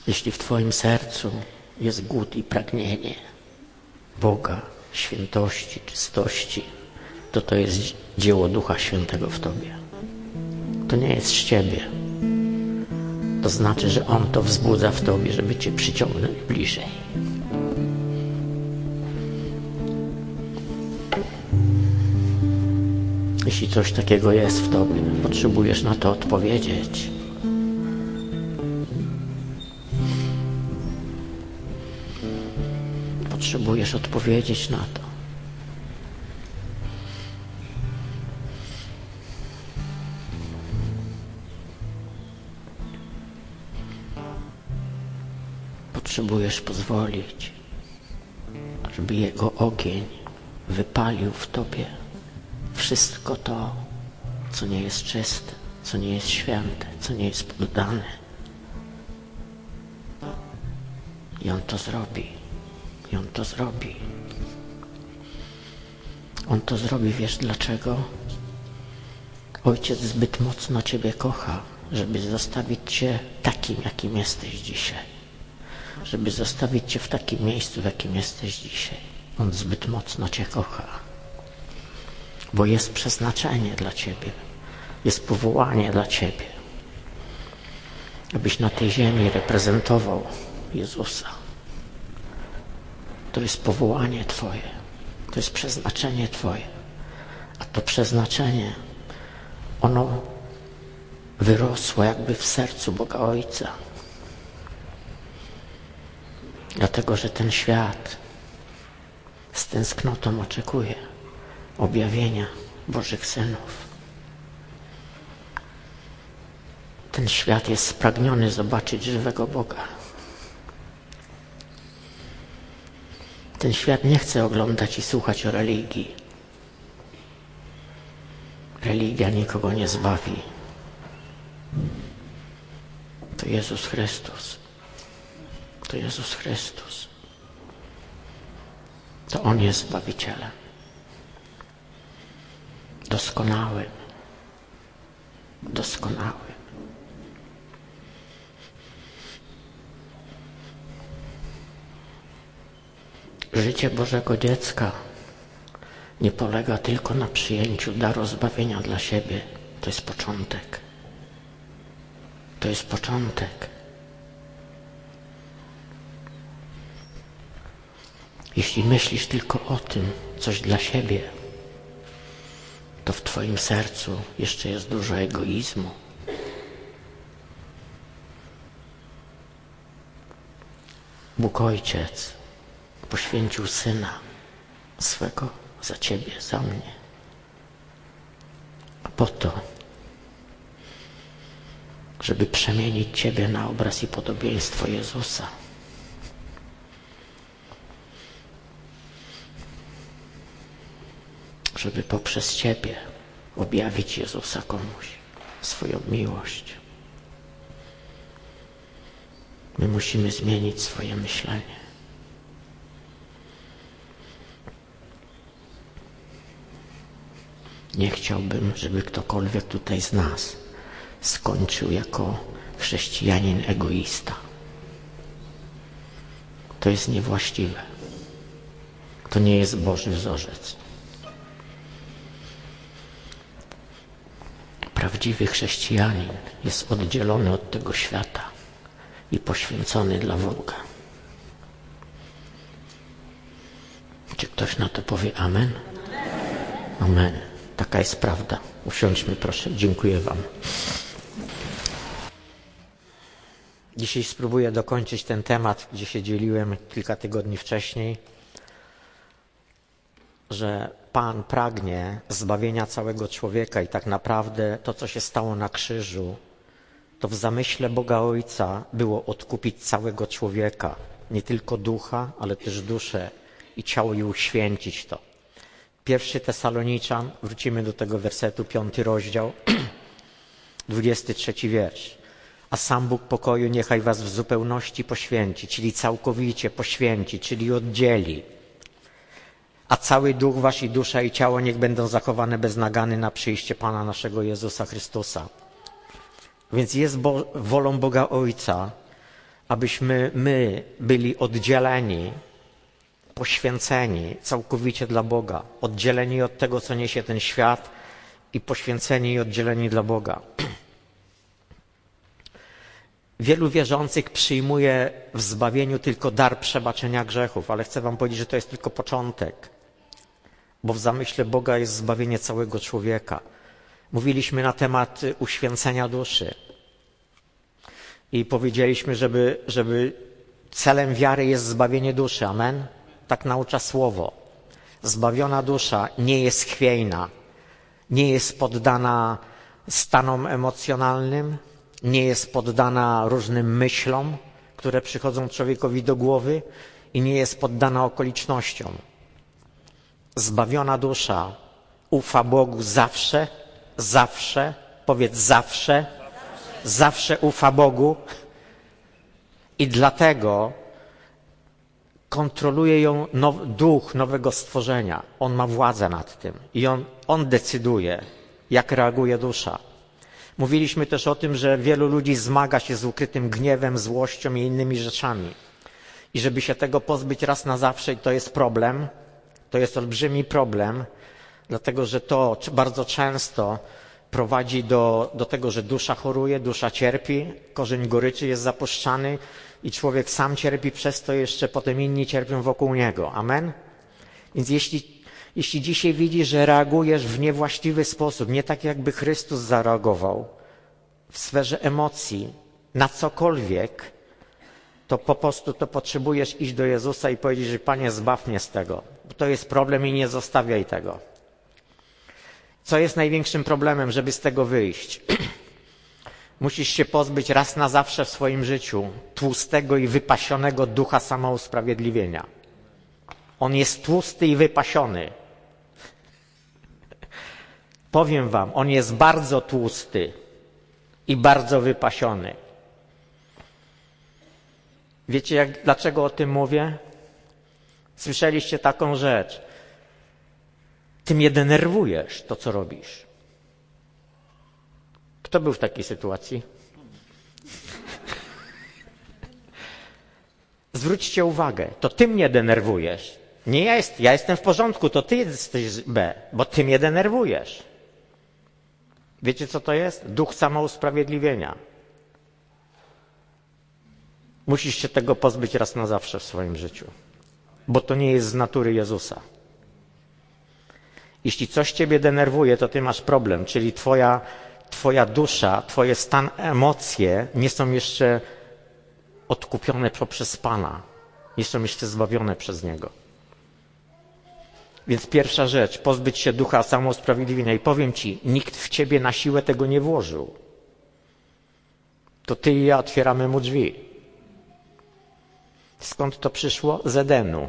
Jeśli w twoim sercu jest głód i pragnienie Boga, świętości, czystości, to jest dzieło Ducha Świętego w tobie. To nie jest z ciebie. To znaczy, że On to wzbudza w tobie, żeby cię przyciągnąć bliżej. Jeśli coś takiego jest w tobie, potrzebujesz na to odpowiedzieć. Potrzebujesz odpowiedzieć na to. Potrzebujesz pozwolić, żeby Jego ogień wypalił w tobie wszystko to, co nie jest czyste, co nie jest święte, co nie jest poddane. I On to zrobi. I On to zrobi. On to zrobi, wiesz dlaczego? Ojciec zbyt mocno ciebie kocha, żeby zostawić cię takim, jakim jesteś dzisiaj. Żeby zostawić cię w takim miejscu, w jakim jesteś dzisiaj. On zbyt mocno cię kocha. Bo jest przeznaczenie dla ciebie. Jest powołanie dla ciebie. Abyś na tej ziemi reprezentował Jezusa. To jest powołanie twoje. To jest przeznaczenie twoje. A to przeznaczenie, ono wyrosło jakby w sercu Boga Ojca. Dlatego, że ten świat z tęsknotą oczekuje objawienia Bożych synów. Ten świat jest spragniony zobaczyć żywego Boga. Ten świat nie chce oglądać i słuchać o religii. Religia nikogo nie zbawi. To Jezus Chrystus. To Jezus Chrystus. To On jest Zbawicielem. Doskonałym. Doskonałym. Życie Bożego dziecka nie polega tylko na przyjęciu daru zbawienia dla siebie. To jest początek. To jest początek. Jeśli myślisz tylko o tym, coś dla siebie, to w twoim sercu jeszcze jest dużo egoizmu. Bóg Ojciec poświęcił Syna swego za ciebie, za mnie. A po to, żeby przemienić ciebie na obraz i podobieństwo Jezusa. Żeby poprzez ciebie objawić Jezusa komuś, swoją miłość. My musimy zmienić swoje myślenie. Nie chciałbym, żeby ktokolwiek tutaj z nas skończył jako chrześcijanin egoista. To jest niewłaściwe. To nie jest Boży wzorzec. Prawdziwy chrześcijanin jest oddzielony od tego świata i poświęcony dla Boga. Czy ktoś na to powie amen? Amen. Taka jest prawda. Usiądźmy proszę. Dziękuję wam. Dzisiaj spróbuję dokończyć ten temat, gdzie się dzieliłem kilka tygodni wcześniej, że Pan pragnie zbawienia całego człowieka i tak naprawdę to, co się stało na krzyżu, to w zamyśle Boga Ojca było odkupić całego człowieka, nie tylko ducha, ale też duszę i ciało i uświęcić to. 1 Tesaloniczan, wrócimy do tego wersetu, 5 rozdział, 23 wiersz. A sam Bóg pokoju niechaj was w zupełności poświęci, czyli całkowicie poświęci, czyli oddzieli. A cały duch wasz i dusza i ciało niech będą zachowane bez nagany na przyjście Pana naszego Jezusa Chrystusa. Więc jest wolą Boga Ojca, abyśmy my byli oddzieleni, poświęceni całkowicie dla Boga, oddzieleni od tego, co niesie ten świat i poświęceni i oddzieleni dla Boga. Wielu wierzących przyjmuje w zbawieniu tylko dar przebaczenia grzechów, ale chcę wam powiedzieć, że to jest tylko początek, bo w zamyśle Boga jest zbawienie całego człowieka. Mówiliśmy na temat uświęcenia duszy i powiedzieliśmy, żeby celem wiary jest zbawienie duszy. Amen? Tak naucza Słowo. Zbawiona dusza nie jest chwiejna, nie jest poddana stanom emocjonalnym, nie jest poddana różnym myślom, które przychodzą człowiekowi do głowy i nie jest poddana okolicznościom. Zbawiona dusza ufa Bogu zawsze, powiedz zawsze ufa Bogu i dlatego kontroluje ją duch nowego stworzenia. On ma władzę nad tym i on decyduje, jak reaguje dusza. Mówiliśmy też o tym, że wielu ludzi zmaga się z ukrytym gniewem, złością i innymi rzeczami. I żeby się tego pozbyć raz na zawsze, i to jest problem, to jest olbrzymi problem, dlatego że to bardzo często prowadzi do tego, że dusza choruje, dusza cierpi, korzeń goryczy jest zapuszczany i człowiek sam cierpi, przez to jeszcze potem inni cierpią wokół niego. Amen? Więc jeśli dzisiaj widzisz, że reagujesz w niewłaściwy sposób, nie tak jakby Chrystus zareagował w sferze emocji, na cokolwiek, to po prostu to potrzebujesz iść do Jezusa i powiedzieć, że Panie, zbaw mnie z tego, bo to jest problem i nie zostawiaj tego. Co jest największym problemem, żeby z tego wyjść? Musisz się pozbyć raz na zawsze w swoim życiu tłustego i wypasionego ducha samousprawiedliwienia. On jest tłusty i wypasiony. Powiem wam, on jest bardzo tłusty i bardzo wypasiony. Wiecie, dlaczego o tym mówię? Słyszeliście taką rzecz. Ty mnie denerwujesz, to co robisz. Kto był w takiej sytuacji? Zwróćcie uwagę, to ty mnie denerwujesz. Nie ja jestem w porządku, to ty jesteś B, bo ty mnie denerwujesz. Wiecie, co to jest? Duch samousprawiedliwienia. Musisz się tego pozbyć raz na zawsze w swoim życiu, bo to nie jest z natury Jezusa. Jeśli coś ciebie denerwuje, to ty masz problem, czyli twoja dusza, twoje stan, emocje nie są jeszcze odkupione poprzez Pana, nie są jeszcze zbawione przez Niego. Więc pierwsza rzecz, pozbyć się ducha samousprawiedliwienia. I powiem ci, nikt w ciebie na siłę tego nie włożył. To ty i ja otwieramy mu drzwi. Skąd to przyszło? Z Edenu.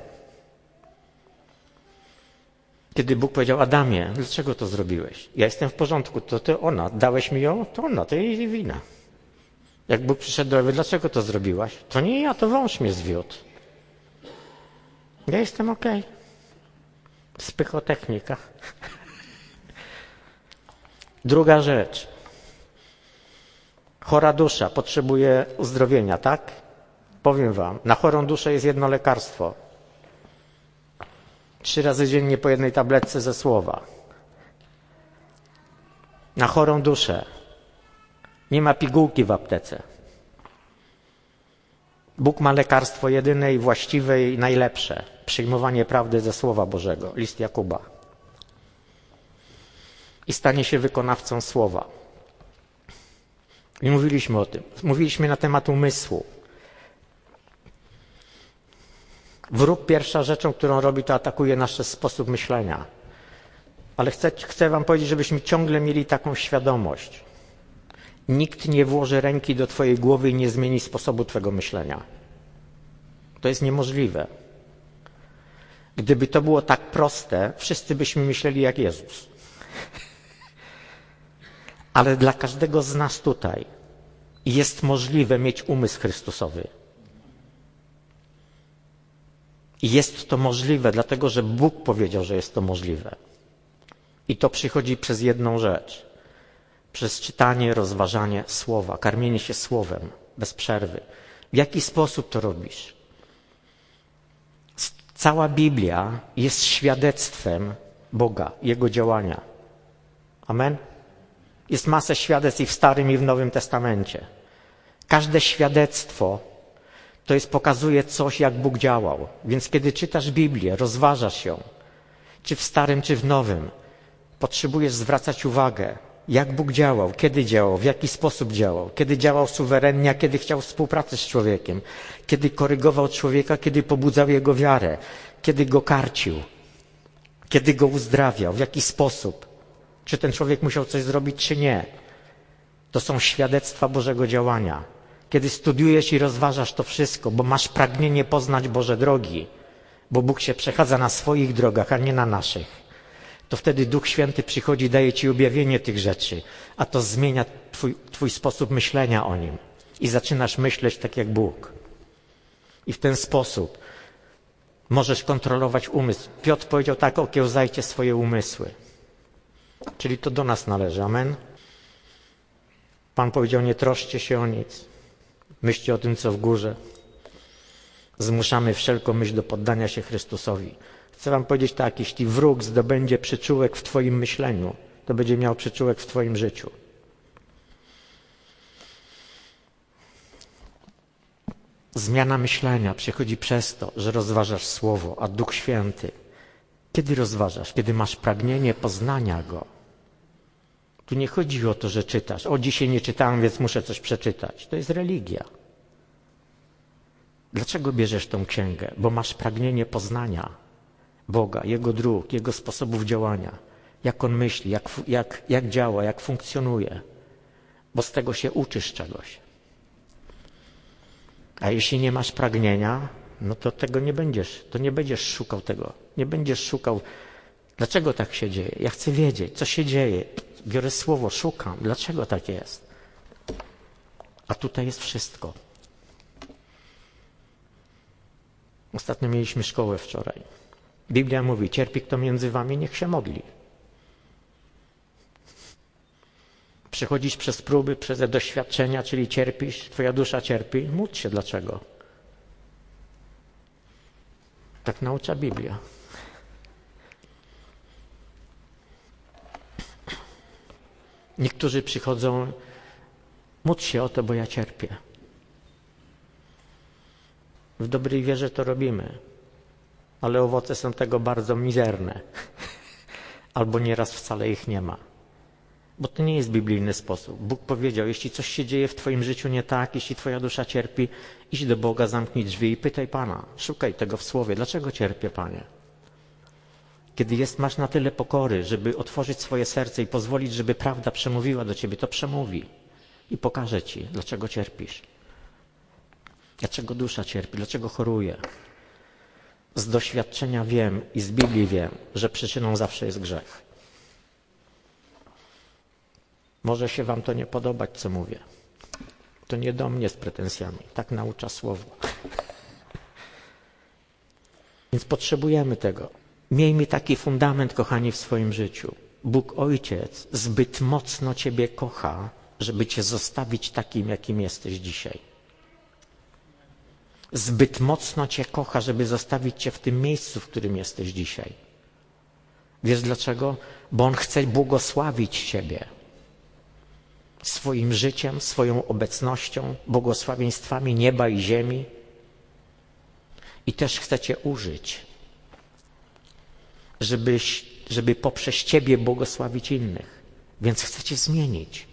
Kiedy Bóg powiedział, Adamie, dlaczego to zrobiłeś? Ja jestem w porządku, to ty ona, dałeś mi ją, to ona, to jej wina. Jak Bóg przyszedł do Ewy, dlaczego to zrobiłaś? To nie ja, to wąż mnie zwiódł. Ja jestem okej. Spychotechnika. Druga rzecz. Chora dusza potrzebuje uzdrowienia, tak? Powiem wam, na chorą duszę jest jedno lekarstwo. 3 razy dziennie po jednej tabletce ze słowa. Na chorą duszę nie ma pigułki w aptece. Bóg ma lekarstwo jedyne i właściwe i najlepsze. Przyjmowanie prawdy ze Słowa Bożego. List Jakuba. I stanie się wykonawcą Słowa. I mówiliśmy o tym. Mówiliśmy na temat umysłu. Wróg pierwsza rzeczą, którą robi, to atakuje nasz sposób myślenia. Ale chcę wam powiedzieć, żebyśmy ciągle mieli taką świadomość. Nikt nie włoży ręki do twojej głowy i nie zmieni sposobu twego myślenia. To jest niemożliwe. Gdyby to było tak proste, wszyscy byśmy myśleli jak Jezus. Ale dla każdego z nas tutaj jest możliwe mieć umysł Chrystusowy. I jest to możliwe, dlatego że Bóg powiedział, że jest to możliwe. I to przychodzi przez jedną rzecz. Przez czytanie, rozważanie Słowa, karmienie się Słowem bez przerwy. W jaki sposób to robisz? Cała Biblia jest świadectwem Boga, Jego działania. Amen? Jest masę świadectw i w Starym, i w Nowym Testamencie. Każde świadectwo pokazuje coś, jak Bóg działał. Więc kiedy czytasz Biblię, rozważasz ją, czy w Starym, czy w Nowym, potrzebujesz zwracać uwagę, jak Bóg działał, kiedy działał, w jaki sposób działał, kiedy działał suwerennie, a kiedy chciał współpracy z człowiekiem, kiedy korygował człowieka, kiedy pobudzał jego wiarę, kiedy go karcił, kiedy go uzdrawiał, w jaki sposób, czy ten człowiek musiał coś zrobić, czy nie. To są świadectwa Bożego działania. Kiedy studiujesz i rozważasz to wszystko, bo masz pragnienie poznać Boże drogi, bo Bóg się przechadza na swoich drogach, a nie na naszych, to wtedy Duch Święty przychodzi, daje ci objawienie tych rzeczy, a to zmienia twój sposób myślenia o Nim. I zaczynasz myśleć tak jak Bóg. I w ten sposób możesz kontrolować umysł. Piotr powiedział tak: okiełzajcie swoje umysły. Czyli to do nas należy. Amen? Pan powiedział: nie troszcie się o nic. Myślcie o tym, co w górze. Zmuszamy wszelką myśl do poddania się Chrystusowi. Chcę wam powiedzieć tak: jeśli wróg zdobędzie przyczółek w twoim myśleniu, to będzie miał przyczółek w twoim życiu. Zmiana myślenia przychodzi przez to, że rozważasz Słowo, a Duch Święty. Kiedy rozważasz? Kiedy masz pragnienie poznania Go. Tu nie chodzi o to, że czytasz. O, dzisiaj nie czytałem, więc muszę coś przeczytać. To jest religia. Dlaczego bierzesz tą księgę? Bo masz pragnienie poznania Boga, Jego dróg, Jego sposobów działania. Jak On myśli, jak działa, jak funkcjonuje. Bo z tego się uczysz czegoś. A jeśli nie masz pragnienia, no to tego nie będziesz szukał tego. Nie będziesz szukał, dlaczego tak się dzieje. Ja chcę wiedzieć, co się dzieje. Biorę Słowo, szukam, dlaczego tak jest. A tutaj jest wszystko. Ostatnio mieliśmy szkołę wczoraj. Biblia mówi: cierpi kto między wami, niech się modli. Przechodzisz przez próby, przez doświadczenia, czyli cierpisz, twoja dusza cierpi, módl się. Dlaczego? Tak naucza Biblia. Niektórzy przychodzą: módl się o to, bo ja cierpię. W dobrej wierze to robimy, ale owoce są tego bardzo mizerne. Albo nieraz wcale ich nie ma. Bo to nie jest biblijny sposób. Bóg powiedział: jeśli coś się dzieje w twoim życiu nie tak, jeśli twoja dusza cierpi, idź do Boga, zamknij drzwi i pytaj Pana. Szukaj tego w Słowie. Dlaczego cierpię, Panie? Kiedy masz na tyle pokory, żeby otworzyć swoje serce i pozwolić, żeby prawda przemówiła do ciebie, to przemówi i pokaże ci, dlaczego cierpisz. Dlaczego dusza cierpi, dlaczego choruje. Z doświadczenia wiem i z Biblii wiem, że przyczyną zawsze jest grzech. Może się wam to nie podobać, co mówię. To nie do mnie z pretensjami. Tak naucza Słowo. Więc potrzebujemy tego. Miejmy taki fundament, kochani, w swoim życiu. Bóg Ojciec zbyt mocno ciebie kocha, żeby cię zostawić takim, jakim jesteś dzisiaj. Zbyt mocno cię kocha, żeby zostawić cię w tym miejscu, w którym jesteś dzisiaj. Wiesz dlaczego? Bo On chce błogosławić ciebie. Swoim życiem, swoją obecnością, błogosławieństwami nieba i ziemi. I też chce cię użyć, żeby poprzez ciebie błogosławić innych. Więc chce cię zmienić.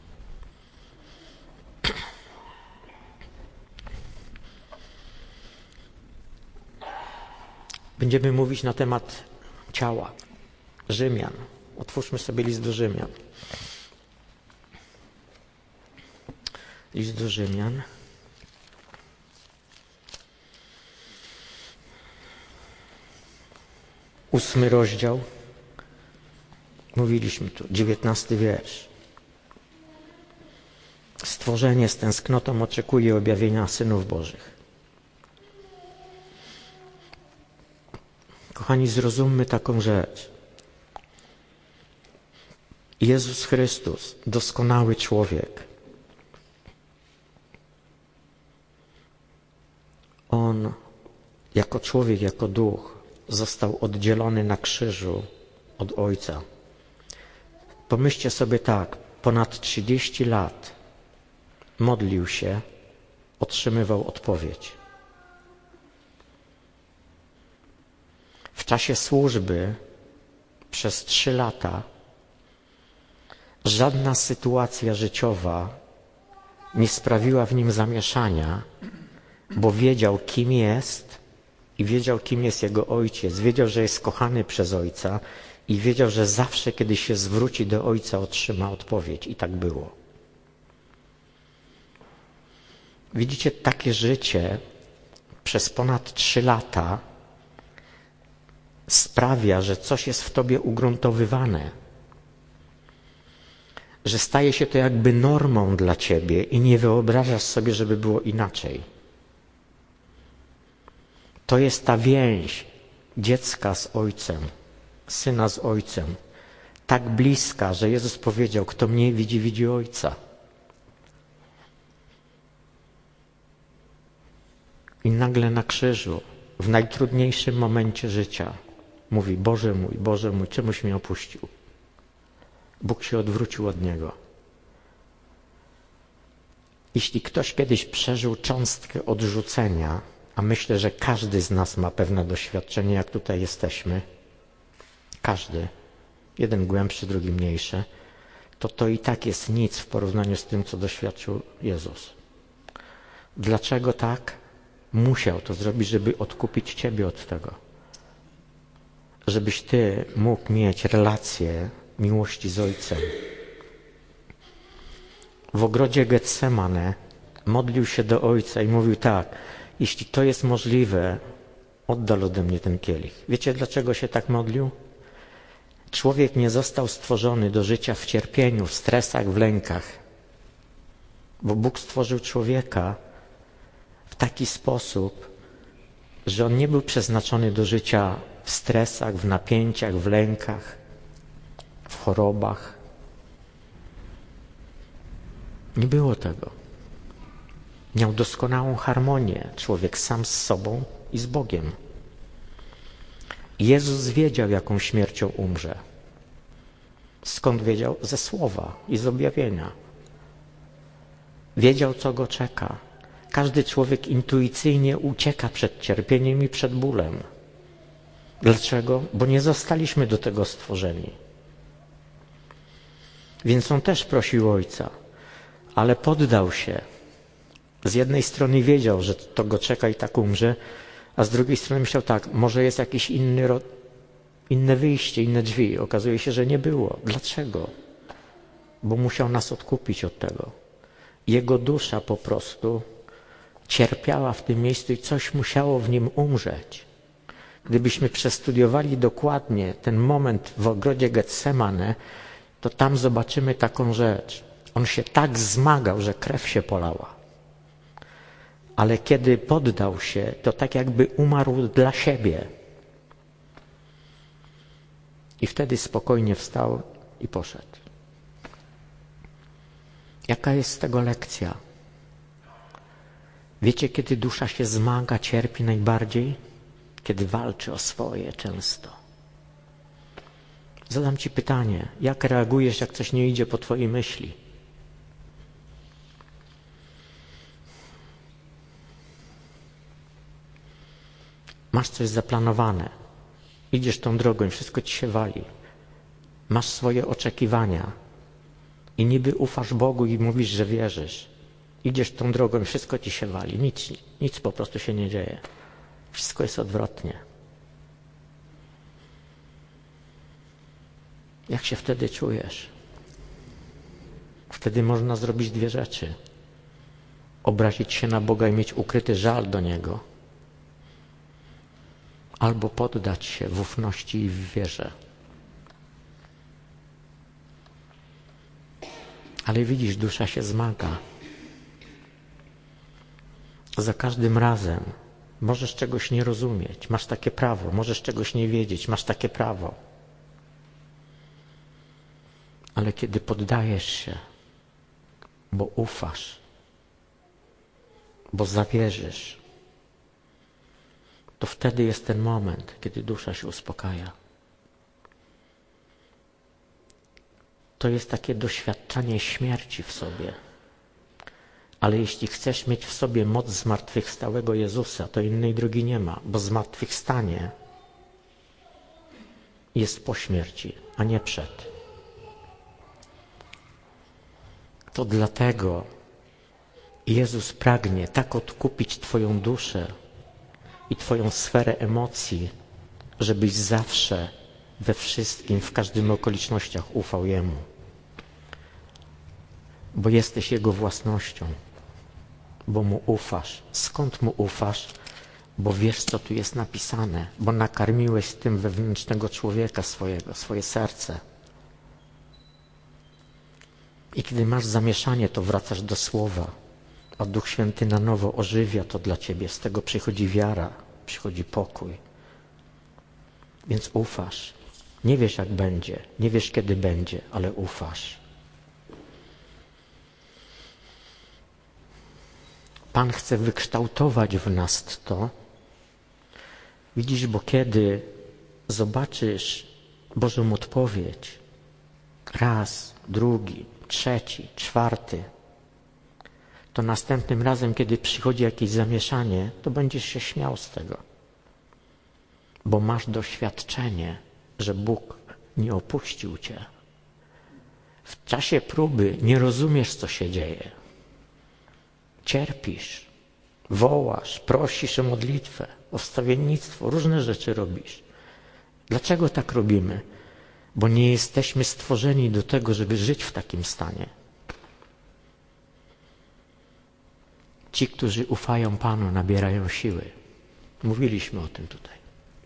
Będziemy mówić na temat ciała. Rzymian. Otwórzmy sobie list do Rzymian. List do Rzymian. 8 rozdział. Mówiliśmy tu, 19 wiersz. Stworzenie z tęsknotą oczekuje objawienia synów Bożych. Kochani, zrozummy taką rzecz. Jezus Chrystus, doskonały człowiek, On jako człowiek, jako duch został oddzielony na krzyżu od Ojca. Pomyślcie sobie tak, ponad 30 lat modlił się, otrzymywał odpowiedź. W czasie służby przez 3 lata żadna sytuacja życiowa nie sprawiła w nim zamieszania, bo wiedział, kim jest i wiedział, kim jest jego ojciec. Wiedział, że jest kochany przez ojca i wiedział, że zawsze, kiedy się zwróci do ojca, otrzyma odpowiedź. I tak było. Widzicie, takie życie przez ponad 3 lata sprawia, że coś jest w tobie ugruntowywane, że staje się to jakby normą dla ciebie i nie wyobrażasz sobie, żeby było inaczej. To jest ta więź dziecka z ojcem, syna z ojcem, tak bliska, że Jezus powiedział, kto mnie widzi, widzi ojca. I nagle na krzyżu, w najtrudniejszym momencie życia, mówi, Boże mój, czemuś mnie opuścił? Bóg się odwrócił od niego. Jeśli ktoś kiedyś przeżył cząstkę odrzucenia, a myślę, że każdy z nas ma pewne doświadczenie, jak tutaj jesteśmy, każdy, jeden głębszy, drugi mniejszy, to i tak jest nic w porównaniu z tym, co doświadczył Jezus. Dlaczego tak? Musiał to zrobić, żeby odkupić ciebie od tego. Żebyś ty mógł mieć relację miłości z Ojcem. W ogrodzie Getsemane modlił się do Ojca i mówił tak, jeśli to jest możliwe, oddal ode mnie ten kielich. Wiecie, dlaczego się tak modlił? Człowiek nie został stworzony do życia w cierpieniu, w stresach, w lękach. Bo Bóg stworzył człowieka w taki sposób, że on nie był przeznaczony do życia w stresach, w napięciach, w lękach, w chorobach. Nie było tego. Miał doskonałą harmonię człowiek sam z sobą i z Bogiem. Jezus wiedział, jaką śmiercią umrze. Skąd wiedział? Ze słowa i z objawienia. Wiedział, co go czeka. Każdy człowiek intuicyjnie ucieka przed cierpieniem i przed bólem. Dlaczego? Bo nie zostaliśmy do tego stworzeni. Więc on też prosił Ojca, ale poddał się. Z jednej strony wiedział, że to go czeka i tak umrze, a z drugiej strony myślał tak, może jest jakieś inne wyjście, inne drzwi. Okazuje się, że nie było. Dlaczego? Bo musiał nas odkupić od tego. Jego dusza po prostu cierpiała w tym miejscu i coś musiało w nim umrzeć. Gdybyśmy przestudiowali dokładnie ten moment w ogrodzie Getsemane, to tam zobaczymy taką rzecz. On się tak zmagał, że krew się polała. Ale kiedy poddał się, to tak jakby umarł dla siebie. I wtedy spokojnie wstał i poszedł. Jaka jest z tego lekcja? Wiecie, kiedy dusza się zmaga, cierpi najbardziej? Kiedy walczy o swoje często. Zadam ci pytanie, jak reagujesz, jak coś nie idzie po twojej myśli? Masz coś zaplanowane, idziesz tą drogą i wszystko ci się wali. Masz swoje oczekiwania i niby ufasz Bogu i mówisz, że wierzysz. Idziesz tą drogą i wszystko ci się wali, nic po prostu się nie dzieje. Wszystko jest odwrotnie. Jak się wtedy czujesz? Wtedy można zrobić 2 rzeczy. Obrazić się na Boga i mieć ukryty żal do Niego. Albo poddać się w ufności i w wierze. Ale widzisz, dusza się zmaga. Za każdym razem możesz czegoś nie rozumieć, masz takie prawo, możesz czegoś nie wiedzieć, masz takie prawo. Ale kiedy poddajesz się, bo ufasz, bo zawierzysz, to wtedy jest ten moment, kiedy dusza się uspokaja. To jest takie doświadczanie śmierci w sobie. Ale jeśli chcesz mieć w sobie moc zmartwychwstałego Jezusa, to innej drogi nie ma, bo zmartwychwstanie jest po śmierci, a nie przed. To dlatego Jezus pragnie tak odkupić Twoją duszę i Twoją sferę emocji, żebyś zawsze, we wszystkim, w każdym okolicznościach ufał Jemu. Bo jesteś Jego własnością, bo Mu ufasz. Skąd Mu ufasz? Bo wiesz, co tu jest napisane, bo nakarmiłeś tym wewnętrznego człowieka swoje serce. I kiedy masz zamieszanie, to wracasz do Słowa, a Duch Święty na nowo ożywia to dla ciebie. Z tego przychodzi wiara, przychodzi pokój. Więc ufasz. Nie wiesz, jak będzie, nie wiesz, kiedy będzie, ale ufasz. Pan chce wykształtować w nas to. Widzisz, bo kiedy zobaczysz Bożą odpowiedź, raz, drugi, trzeci, czwarty, to następnym razem, kiedy przychodzi jakieś zamieszanie, to będziesz się śmiał z tego. Bo masz doświadczenie, że Bóg nie opuścił cię. W czasie próby nie rozumiesz, co się dzieje. Cierpisz, wołasz, prosisz o modlitwę, o wstawiennictwo, różne rzeczy robisz. Dlaczego tak robimy? Bo nie jesteśmy stworzeni do tego, żeby żyć w takim stanie. Ci, którzy ufają Panu, nabierają siły. Mówiliśmy o tym tutaj.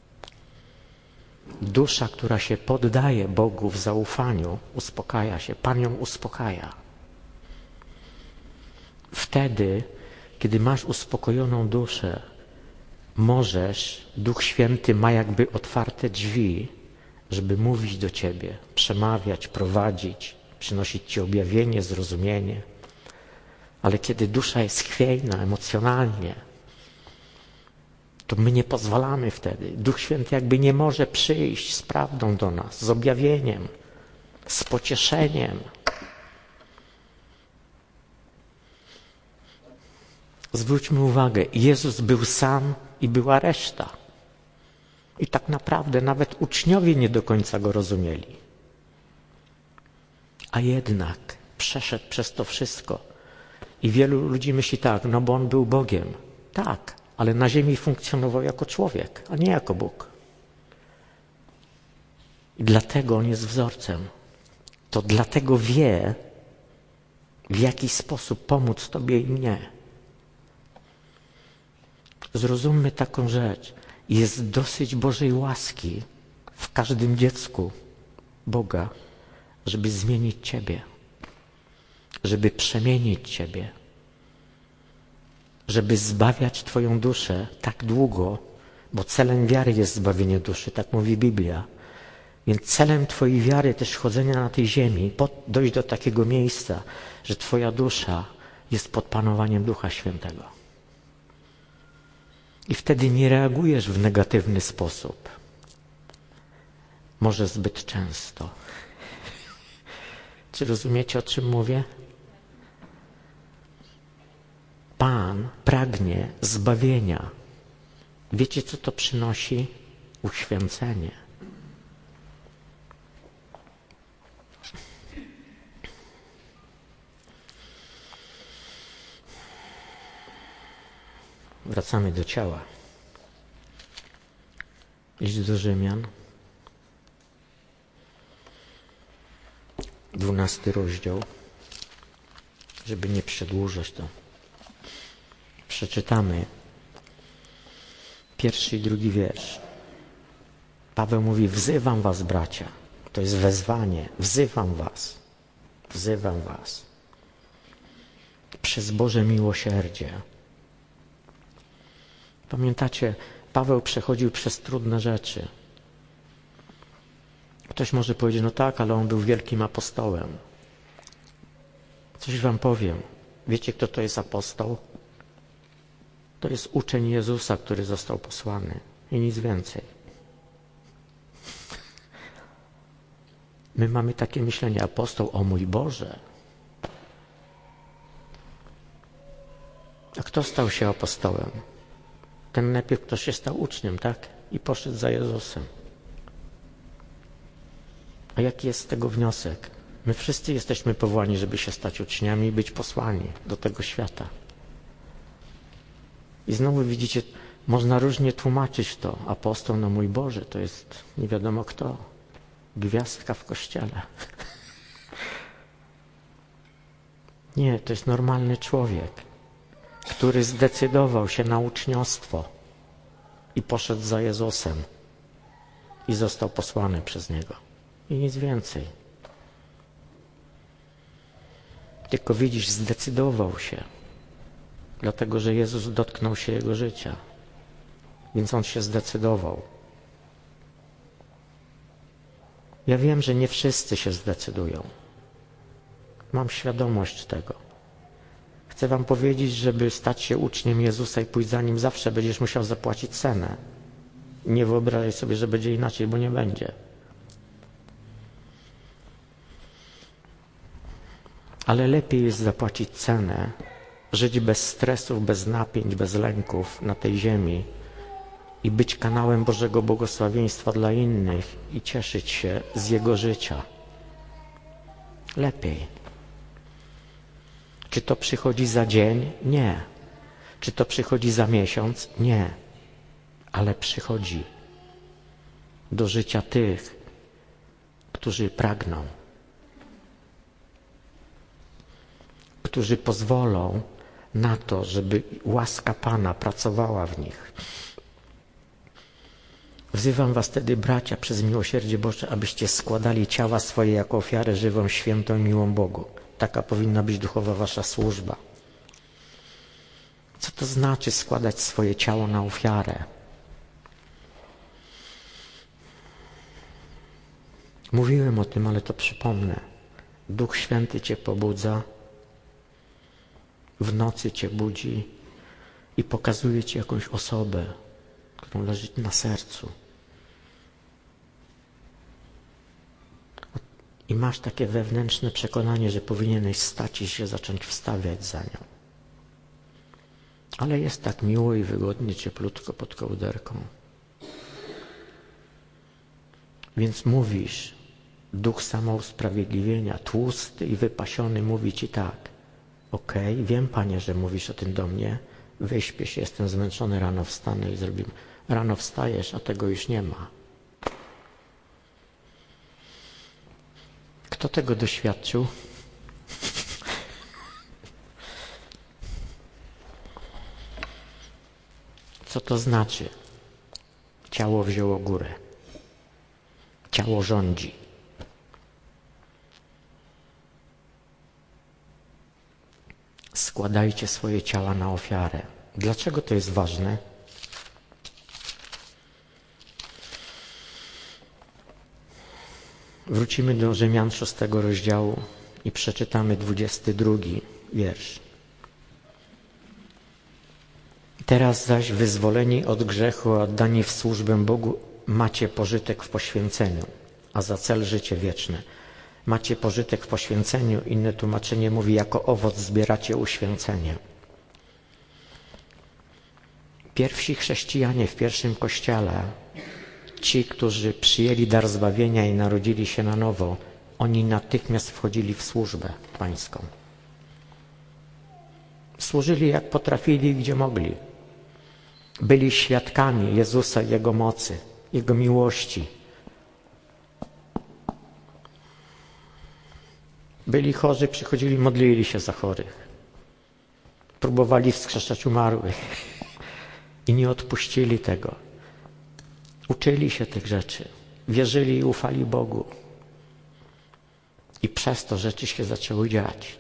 Dusza, która się poddaje Bogu w zaufaniu, uspokaja się. Pan ją uspokaja. Wtedy, kiedy masz uspokojoną duszę, możesz, Duch Święty ma jakby otwarte drzwi, żeby mówić do ciebie, przemawiać, prowadzić, przynosić ci objawienie, zrozumienie. Ale kiedy dusza jest chwiejna emocjonalnie, to my nie pozwalamy wtedy. Duch Święty jakby nie może przyjść z prawdą do nas, z objawieniem, z pocieszeniem. Zwróćmy uwagę, Jezus był sam i była reszta. I tak naprawdę nawet uczniowie nie do końca Go rozumieli. A jednak przeszedł przez to wszystko. I wielu ludzi myśli tak, no bo On był Bogiem. Tak, ale na ziemi funkcjonował jako człowiek, a nie jako Bóg. I dlatego On jest wzorcem. To dlatego wie, w jaki sposób pomóc tobie i mnie. Zrozummy taką rzecz. Jest dosyć Bożej łaski w każdym dziecku Boga, żeby zmienić ciebie, żeby przemienić ciebie, żeby zbawiać twoją duszę tak długo, bo celem wiary jest zbawienie duszy, tak mówi Biblia. Więc celem twojej wiary, też chodzenia na tej ziemi, dojść do takiego miejsca, że twoja dusza jest pod panowaniem Ducha Świętego. I wtedy nie reagujesz w negatywny sposób. Może zbyt często. Czy rozumiecie, o czym mówię? Pan pragnie zbawienia. Wiecie, co to przynosi? Uświęcenie. Wracamy do ciała. List do Rzymian. 12 rozdział. Żeby nie przedłużać, to przeczytamy 1. i 2 wiersz. Paweł mówi, wzywam was, bracia. To jest wezwanie. Wzywam was. Wzywam was. Przez Boże miłosierdzie. Pamiętacie, Paweł przechodził przez trudne rzeczy. Ktoś może powiedzieć, no tak, ale on był wielkim apostołem. Coś wam powiem. Wiecie, kto to jest apostoł? To jest uczeń Jezusa, który został posłany i nic więcej. My mamy takie myślenie, apostoł, o mój Boże. A kto stał się apostołem? Ten najpierw, kto się stał uczniem, tak? I poszedł za Jezusem. A jaki jest z tego wniosek? My wszyscy jesteśmy powołani, żeby się stać uczniami i być posłani do tego świata. I znowu widzicie, można różnie tłumaczyć to. Apostoł, no mój Boże, to jest nie wiadomo kto. Gwiazdka w kościele. Nie, to jest normalny człowiek, który zdecydował się na uczniostwo i poszedł za Jezusem i został posłany przez Niego. I nic więcej. Tylko widzisz, zdecydował się, dlatego że Jezus dotknął się jego życia. Więc on się zdecydował. Ja wiem, że nie wszyscy się zdecydują. Mam świadomość tego. Chcę wam powiedzieć, żeby stać się uczniem Jezusa i pójść za Nim, zawsze będziesz musiał zapłacić cenę. Nie wyobrażaj sobie, że będzie inaczej, bo nie będzie. Ale lepiej jest zapłacić cenę, żyć bez stresów, bez napięć, bez lęków na tej ziemi i być kanałem Bożego błogosławieństwa dla innych i cieszyć się z Jego życia. Lepiej. Czy to przychodzi za dzień? Nie. Czy to przychodzi za miesiąc? Nie. Ale przychodzi do życia tych, którzy pragną, którzy pozwolą na to, żeby łaska Pana pracowała w nich. Wzywam was tedy, bracia, przez miłosierdzie Boże, abyście składali ciała swoje jako ofiarę żywą, świętą i miłą Bogu. Taka powinna być duchowa wasza służba. Co to znaczy składać swoje ciało na ofiarę? Mówiłem o tym, ale to przypomnę. Duch Święty cię pobudza, w nocy cię budzi i pokazuje ci jakąś osobę, którą leży na sercu. I masz takie wewnętrzne przekonanie, że powinieneś stać i się zacząć wstawiać za nią. Ale jest tak miło i wygodnie, cieplutko pod kołderką. Więc mówisz, duch samousprawiedliwienia, tłusty i wypasiony, mówi ci tak. Okej, wiem, Panie, że mówisz o tym do mnie. Wyśpię się, jestem zmęczony, rano wstanę i zrobimy. Rano wstajesz, a tego już nie ma. Kto tego doświadczył? Co to znaczy? Ciało wzięło górę. Ciało rządzi. Składajcie swoje ciała na ofiarę. Dlaczego to jest ważne? Wrócimy do Rzymian 6 rozdziału i przeczytamy 22 wiersz. Teraz zaś wyzwoleni od grzechu, oddani w służbę Bogu, macie pożytek w poświęceniu, a za cel życie wieczne. Macie pożytek w poświęceniu, inne tłumaczenie mówi, jako owoc zbieracie uświęcenie. Pierwsi chrześcijanie w pierwszym kościele, ci, którzy przyjęli dar zbawienia i narodzili się na nowo, oni natychmiast wchodzili w służbę pańską. Służyli jak potrafili, gdzie mogli. Byli świadkami Jezusa, Jego mocy, Jego miłości. Byli chorzy, przychodzili, modlili się za chorych. Próbowali wskrzeszać umarłych i nie odpuścili tego. Uczyli się tych rzeczy, wierzyli i ufali Bogu. I przez to rzeczy się zaczęły dziać.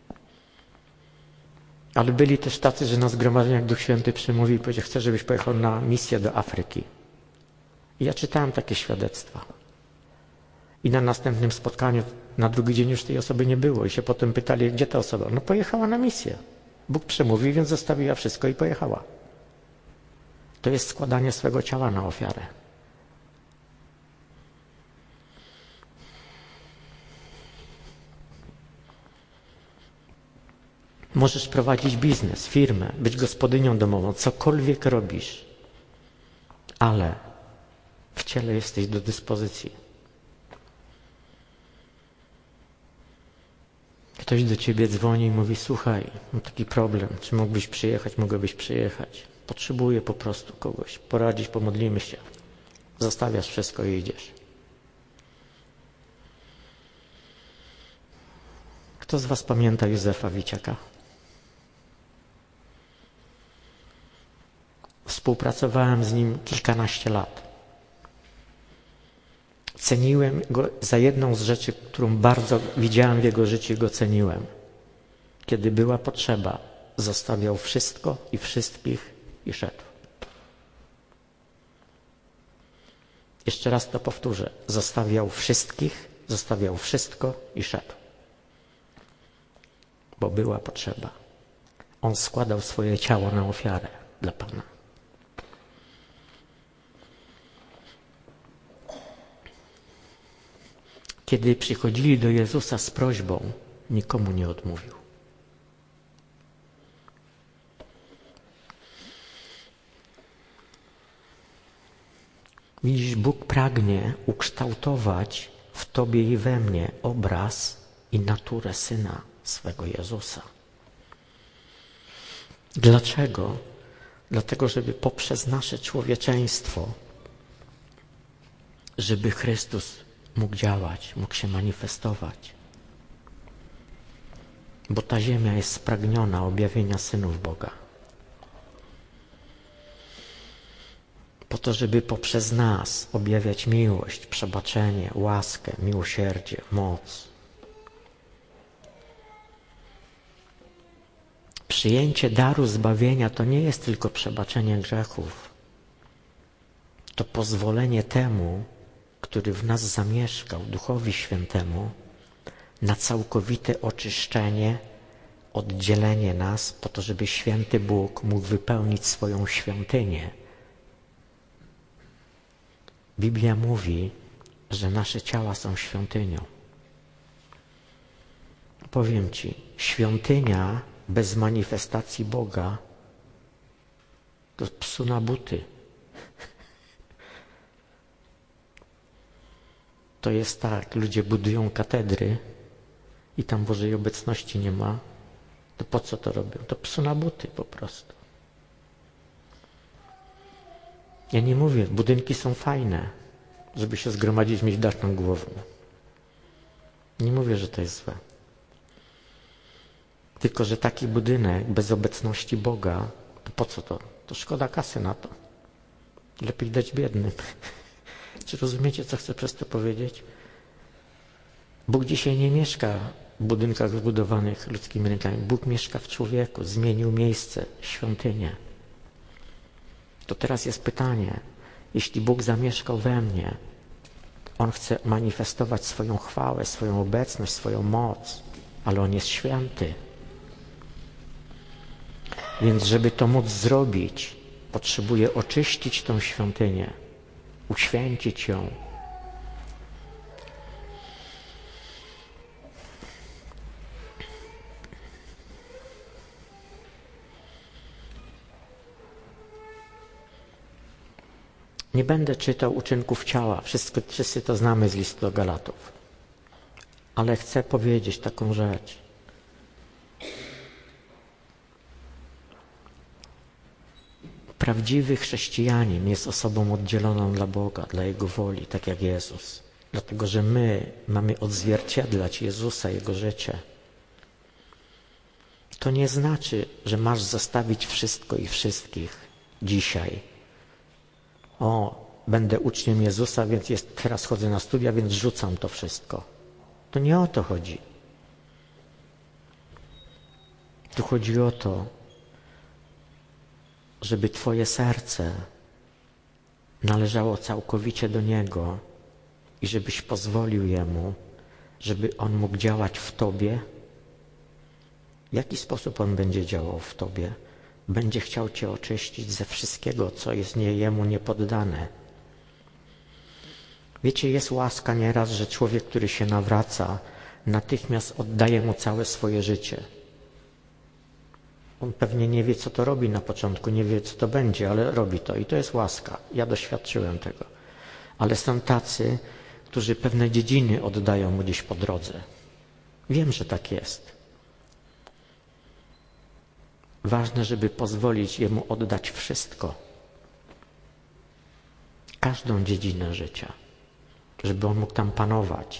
Ale byli też tacy, że na zgromadzeniach Duch Święty przemówił i powiedział, chcę, żebyś pojechał na misję do Afryki. I ja czytałem takie świadectwa. I na następnym spotkaniu, na drugi dzień już tej osoby nie było. I się potem pytali, gdzie ta osoba? No pojechała na misję. Bóg przemówił, więc zostawiła wszystko i pojechała. To jest składanie swego ciała na ofiarę. Możesz prowadzić biznes, firmę, być gospodynią domową, cokolwiek robisz, ale w ciele jesteś do dyspozycji. Ktoś do ciebie dzwoni i mówi: słuchaj, mam taki problem, czy mógłbyś przyjechać, mogłabyś przyjechać. Potrzebuję po prostu kogoś, poradzić, pomodlimy się. Zostawiasz wszystko i idziesz. Kto z was pamięta Józefa Wiciaka? Współpracowałem z nim kilkanaście lat. Ceniłem go za jedną z rzeczy, którą bardzo widziałem w jego życiu i go ceniłem. Kiedy była potrzeba, zostawiał wszystko i wszystkich i szedł. Jeszcze raz to powtórzę. Zostawiał wszystkich, zostawiał wszystko i szedł. Bo była potrzeba. On składał swoje ciało na ofiarę dla Pana. Kiedy przychodzili do Jezusa z prośbą, nikomu nie odmówił. Widzisz, Bóg pragnie ukształtować w Tobie i we mnie obraz i naturę Syna swego Jezusa. Dlaczego? Dlatego, żeby poprzez nasze człowieczeństwo, żeby Chrystus mógł działać, mógł się manifestować. Bo ta ziemia jest spragniona objawienia synów Boga. Po to, żeby poprzez nas objawiać miłość, przebaczenie, łaskę, miłosierdzie, moc. Przyjęcie daru zbawienia to nie jest tylko przebaczenie grzechów. To pozwolenie temu, który w nas zamieszkał, Duchowi Świętemu, na całkowite oczyszczenie, oddzielenie nas po to, żeby Święty Bóg mógł wypełnić swoją świątynię. Biblia mówi, że nasze ciała są świątynią. Powiem Ci, świątynia bez manifestacji Boga to psu na buty. To jest tak, ludzie budują katedry i tam Bożej obecności nie ma. To po co to robią? To psu na buty po prostu. Ja nie mówię, budynki są fajne, żeby się zgromadzić, mieć dach nad głową. Nie mówię, że to jest złe. Tylko, że taki budynek bez obecności Boga, to po co to? To szkoda kasy na to. Lepiej dać biednym. Czy rozumiecie, co chcę przez to powiedzieć? Bóg dzisiaj nie mieszka w budynkach zbudowanych ludzkimi rękami. Bóg mieszka w człowieku, zmienił miejsce, świątynię. To teraz jest pytanie, jeśli Bóg zamieszkał we mnie, On chce manifestować swoją chwałę, swoją obecność, swoją moc, ale On jest święty. Więc żeby to móc zrobić, potrzebuje oczyścić tą świątynię, uświęcić ją. Nie będę czytał uczynków ciała, wszyscy to znamy z listu do Galatów. Ale chcę powiedzieć taką rzecz. Prawdziwy chrześcijanin jest osobą oddzieloną dla Boga, dla Jego woli, tak jak Jezus. Dlatego, że my mamy odzwierciedlać Jezusa, Jego życie. To nie znaczy, że masz zostawić wszystko i wszystkich dzisiaj. Będę uczniem Jezusa, więc teraz chodzę na studia, więc rzucam to wszystko. To nie o to chodzi. Tu chodzi o to, żeby Twoje serce należało całkowicie do Niego i żebyś pozwolił Jemu, żeby On mógł działać w Tobie. W jaki sposób On będzie działał w Tobie? będzie chciał cię oczyścić ze wszystkiego, co jest jemu niepoddane. Wiecie, jest łaska nieraz, że człowiek, który się nawraca, natychmiast oddaje mu całe swoje życie. On pewnie nie wie, co to robi na początku, nie wie, co to będzie, ale robi to i to jest łaska. Ja doświadczyłem tego. Ale są tacy, którzy pewne dziedziny oddają mu gdzieś po drodze. Wiem, że tak jest. Ważne, żeby pozwolić jemu oddać wszystko. Każdą dziedzinę życia. Żeby on mógł tam panować.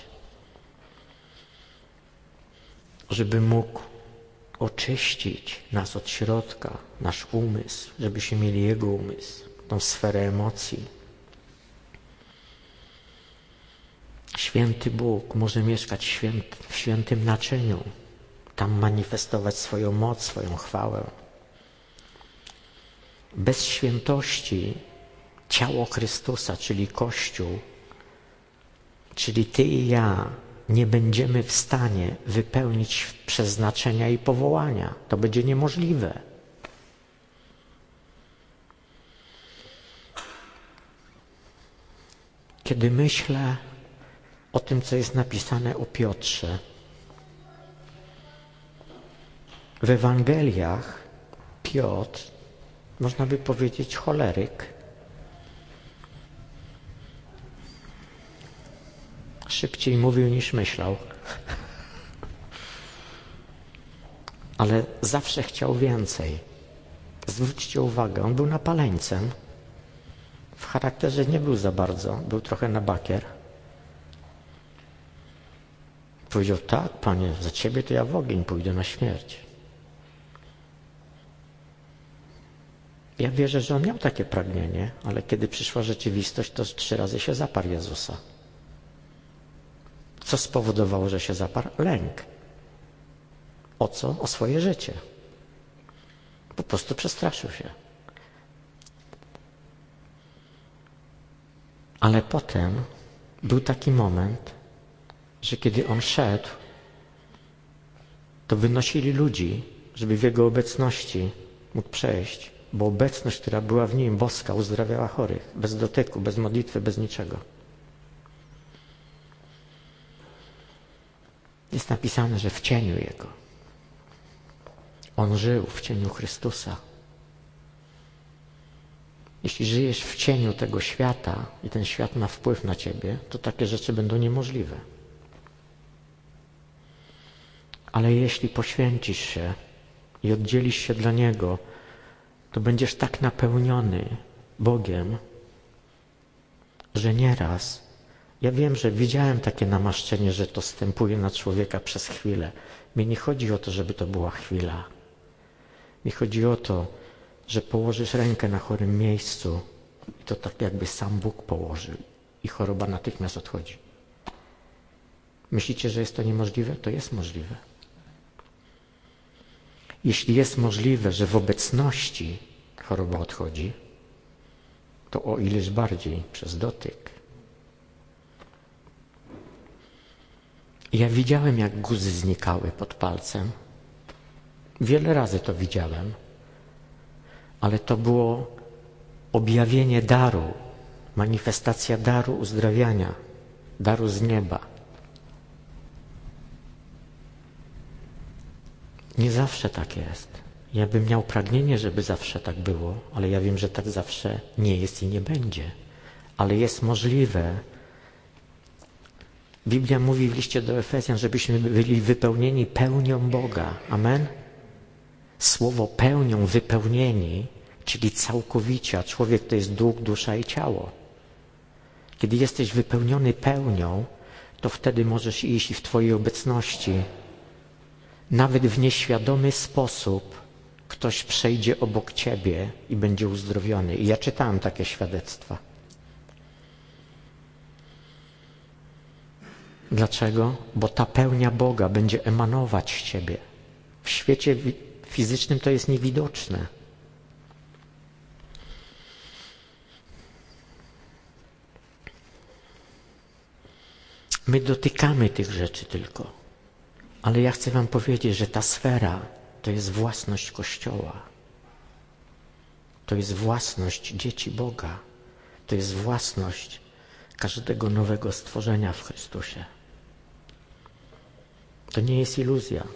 Żeby mógł oczyścić nas od środka, nasz umysł, żebyśmy mieli jego umysł, tą sferę emocji. Święty Bóg może mieszkać w świętym naczyniu, tam manifestować swoją moc, swoją chwałę. Bez świętości ciało Chrystusa, czyli Kościół, czyli ty i ja, nie będziemy w stanie wypełnić przeznaczenia i powołania. To będzie niemożliwe. Kiedy myślę o tym, co jest napisane o Piotrze, w Ewangeliach Piotr, można by powiedzieć, choleryk, szybciej mówił niż myślał. Ale zawsze chciał więcej. Zwróćcie uwagę, on był napaleńcem. W charakterze nie był za bardzo, był trochę na bakier. Powiedział, tak, Panie, za Ciebie to ja w ogień pójdę na śmierć. Ja wierzę, że on miał takie pragnienie, ale kiedy przyszła rzeczywistość, to 3 razy się zaparł Jezusa. Co spowodowało, że się zaparł? Lęk. O co? O swoje życie. Po prostu przestraszył się. Ale potem był taki moment, że kiedy on szedł, to wynosili ludzi, żeby w jego obecności mógł przejść, bo obecność, która była w nim, boska, uzdrawiała chorych, bez dotyku, bez modlitwy, bez niczego. Jest napisane, że w cieniu Jego. On żył w cieniu Chrystusa. Jeśli żyjesz w cieniu tego świata i ten świat ma wpływ na ciebie, to takie rzeczy będą niemożliwe. Ale jeśli poświęcisz się i oddzielisz się dla Niego, to będziesz tak napełniony Bogiem, że nieraz, ja wiem, że widziałem takie namaszczenie, że to stępuje na człowieka przez chwilę. Mnie nie chodzi o to, żeby to była chwila. Mi chodzi o to, że położysz rękę na chorym miejscu i to tak jakby sam Bóg położył i choroba natychmiast odchodzi. Myślicie, że jest to niemożliwe? To jest możliwe. Jeśli jest możliwe, że w obecności choroba odchodzi, to o ileż bardziej przez dotyk. Ja widziałem, jak guzy znikały pod palcem. Wiele razy to widziałem. Ale to było objawienie daru, manifestacja daru uzdrawiania, daru z nieba. Nie zawsze tak jest. Ja bym miał pragnienie, żeby zawsze tak było, ale ja wiem, że tak zawsze nie jest i nie będzie. Ale jest możliwe. Biblia mówi w liście do Efezjan, żebyśmy byli wypełnieni pełnią Boga. Amen? Słowo pełnią, wypełnieni, czyli całkowicie, a człowiek to jest duch, dusza i ciało. Kiedy jesteś wypełniony pełnią, to wtedy możesz iść i w Twojej obecności, nawet w nieświadomy sposób, ktoś przejdzie obok Ciebie i będzie uzdrowiony. I ja czytałem takie świadectwa. Dlaczego? Bo ta pełnia Boga będzie emanować z Ciebie. W świecie fizycznym to jest niewidoczne. My dotykamy tych rzeczy tylko. Ale ja chcę wam powiedzieć, że ta sfera to jest własność Kościoła. To jest własność dzieci Boga. To jest własność każdego nowego stworzenia w Chrystusie. To nie jest iluzja.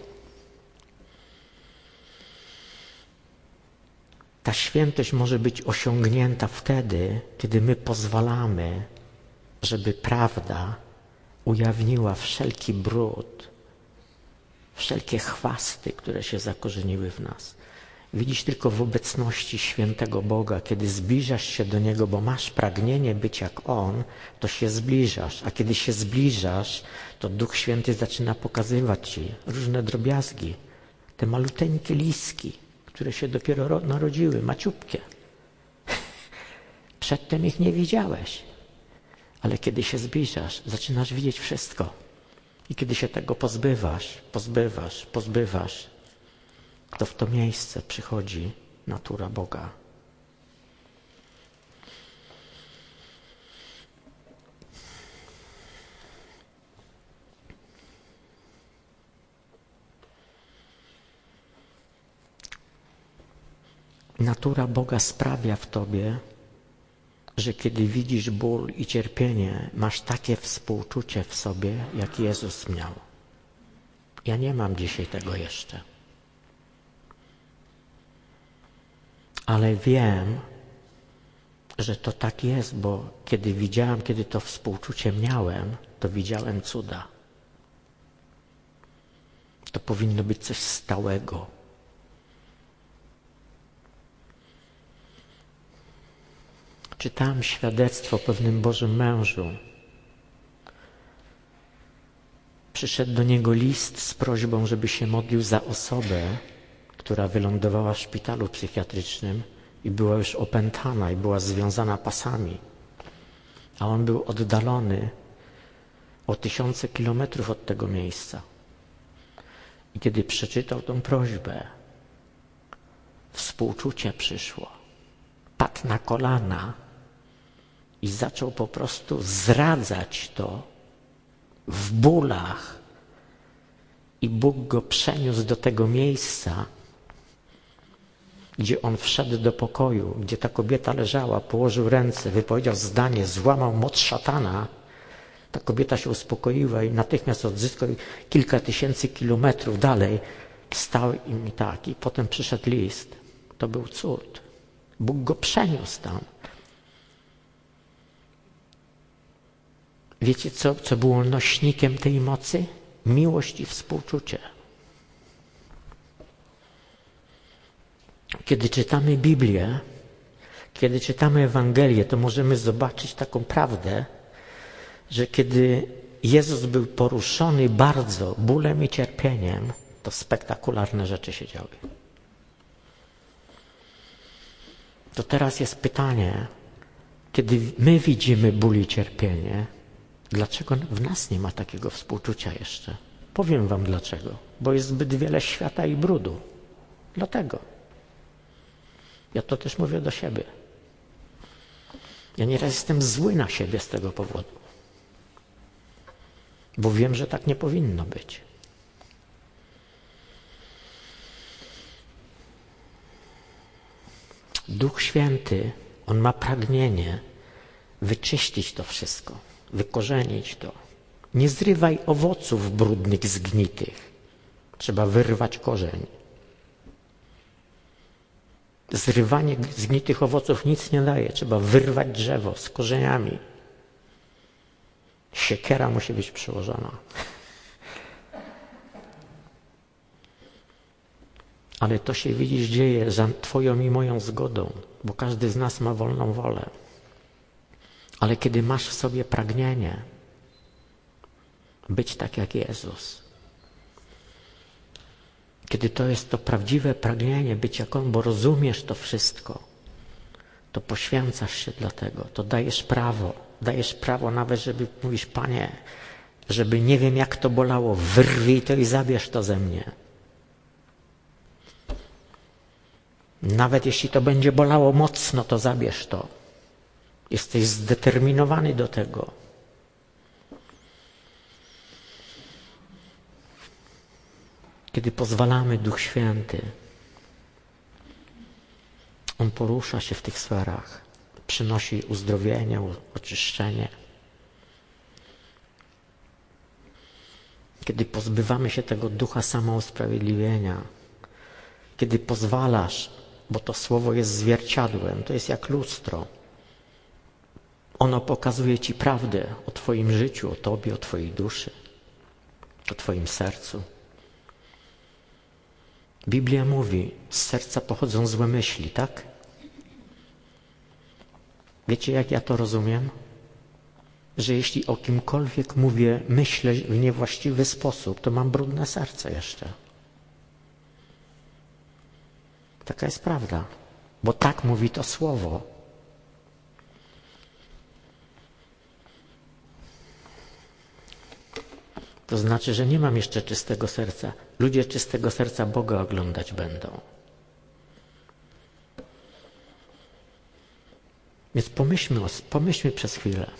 Ta świętość może być osiągnięta wtedy, kiedy my pozwalamy, żeby prawda ujawniła wszelki brud, wszelkie chwasty, które się zakorzeniły w nas. Widzisz, tylko w obecności świętego Boga, kiedy zbliżasz się do Niego, bo masz pragnienie być jak On, to się zbliżasz. A kiedy się zbliżasz, to Duch Święty zaczyna pokazywać Ci różne drobiazgi, te maluteńkie listki, które się dopiero narodziły, maciupkie. Przedtem ich nie widziałeś. Ale kiedy się zbliżasz, zaczynasz widzieć wszystko. I kiedy się tego pozbywasz, to w to miejsce przychodzi natura Boga. Natura Boga sprawia w tobie, że kiedy widzisz ból i cierpienie, masz takie współczucie w sobie, jak Jezus miał. Ja nie mam dzisiaj tego jeszcze. Ale wiem, że to tak jest, bo kiedy to współczucie miałem, to widziałem cuda. To powinno być coś stałego. Czytałem świadectwo o pewnym Bożym mężu. Przyszedł do niego list z prośbą, żeby się modlił za osobę, która wylądowała w szpitalu psychiatrycznym i była już opętana i była związana pasami. A on był oddalony o 1000 kilometrów od tego miejsca. I kiedy przeczytał tą prośbę, współczucie przyszło. Padł na kolana i zaczął po prostu zradzać to w bólach. I Bóg go przeniósł do tego miejsca, gdzie on wszedł do pokoju, gdzie ta kobieta leżała, położył ręce, wypowiedział zdanie, złamał moc szatana. Ta kobieta się uspokoiła i natychmiast odzyskał kilka tysięcy kilometrów dalej. Stał i tak. I potem przyszedł list. To był cud. Bóg go przeniósł tam. Wiecie, co było nośnikiem tej mocy? Miłość i współczucie. Kiedy czytamy Biblię, kiedy czytamy Ewangelię, to możemy zobaczyć taką prawdę, że kiedy Jezus był poruszony bardzo bólem i cierpieniem, to spektakularne rzeczy się działy. To teraz jest pytanie, kiedy my widzimy ból i cierpienie, dlaczego w nas nie ma takiego współczucia jeszcze? Powiem wam dlaczego. Bo jest zbyt wiele świata i brudu. Dlatego. Ja to też mówię do siebie. Ja nieraz jestem zły na siebie z tego powodu. Bo wiem, że tak nie powinno być. Duch Święty, On ma pragnienie wyczyścić to wszystko, wykorzenić to. Nie zrywaj owoców brudnych, zgnitych. Trzeba wyrwać korzeń. Zrywanie zgnitych owoców nic nie daje. Trzeba wyrwać drzewo z korzeniami. Siekiera musi być przyłożona. Ale to się, widzisz, dzieje za twoją i moją zgodą, bo każdy z nas ma wolną wolę. Ale kiedy masz w sobie pragnienie być tak jak Jezus, kiedy to jest to prawdziwe pragnienie być jak On, bo rozumiesz to wszystko, to poświęcasz się dla tego, to dajesz prawo nawet, żeby mówisz, Panie, żeby nie wiem jak to bolało, wyrwij to i zabierz to ze mnie. Nawet jeśli to będzie bolało mocno, to zabierz to. Jesteś zdeterminowany do tego. Kiedy pozwalamy, Duch Święty On porusza się w tych sferach. Przynosi uzdrowienie, oczyszczenie. Kiedy pozbywamy się tego ducha samousprawiedliwienia, kiedy pozwalasz, bo to słowo jest zwierciadłem, to jest jak lustro. Ono pokazuje ci prawdę o twoim życiu, o tobie, o twojej duszy, o twoim sercu. Biblia mówi, z serca pochodzą złe myśli, tak? Wiecie, jak ja to rozumiem? Że jeśli o kimkolwiek mówię, myślę w niewłaściwy sposób, to mam brudne serce jeszcze. Taka jest prawda, bo tak mówi to słowo. To znaczy, że nie mam jeszcze czystego serca. Ludzie czystego serca Boga oglądać będą. Więc pomyślmy przez chwilę.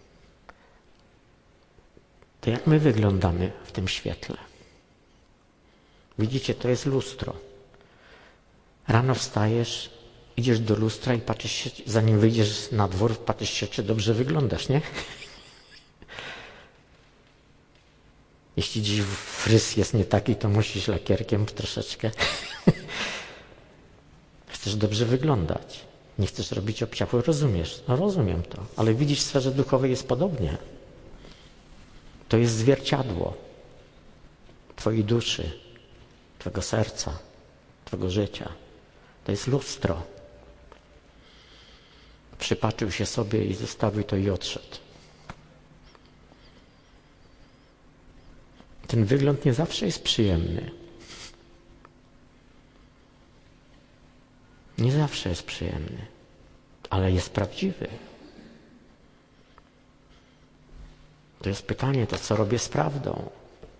To jak my wyglądamy w tym świetle? Widzicie, to jest lustro. Rano wstajesz, idziesz do lustra i patrzysz się, zanim wyjdziesz na dwór, patrzysz się, czy dobrze wyglądasz, nie? Jeśli dziś fryz jest nie taki, to musisz lakierkiem troszeczkę. Chcesz dobrze wyglądać. Nie chcesz robić obciachu, rozumiesz? No rozumiem to. Ale widzisz, w sferze duchowej jest podobnie. To jest zwierciadło twojej duszy, twojego serca, twojego życia. To jest lustro. Przypatrzył się sobie i zostawił to i odszedł. Ten wygląd nie zawsze jest przyjemny. Nie zawsze jest przyjemny, ale jest prawdziwy. To jest pytanie, to co robię z prawdą?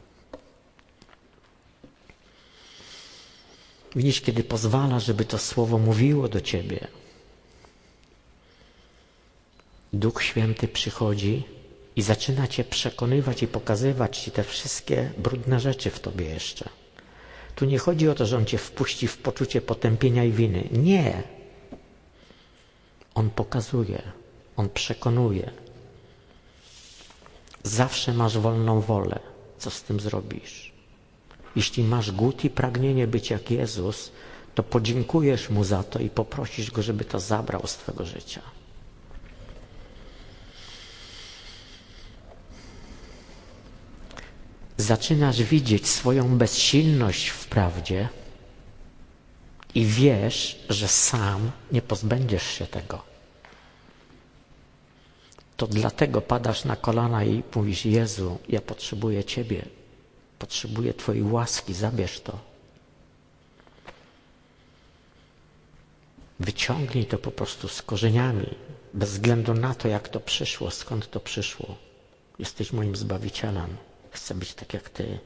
Widzisz, kiedy pozwalasz, żeby to słowo mówiło do ciebie, Duch Święty przychodzi i zaczyna cię przekonywać i pokazywać ci te wszystkie brudne rzeczy w tobie jeszcze. Tu nie chodzi o to, że On cię wpuści w poczucie potępienia i winy. Nie. On pokazuje, On przekonuje. Zawsze masz wolną wolę. Co z tym zrobisz? Jeśli masz głód i pragnienie być jak Jezus, to podziękujesz Mu za to i poprosisz Go, żeby to zabrał z twego życia. Zaczynasz widzieć swoją bezsilność w prawdzie i wiesz, że sam nie pozbędziesz się tego. To dlatego padasz na kolana i mówisz: Jezu, ja potrzebuję Ciebie, potrzebuję Twojej łaski, zabierz to. Wyciągnij to po prostu z korzeniami, bez względu na to, jak to przyszło, skąd to przyszło. Jesteś moim Zbawicielem. Chcę być tak jak Ty.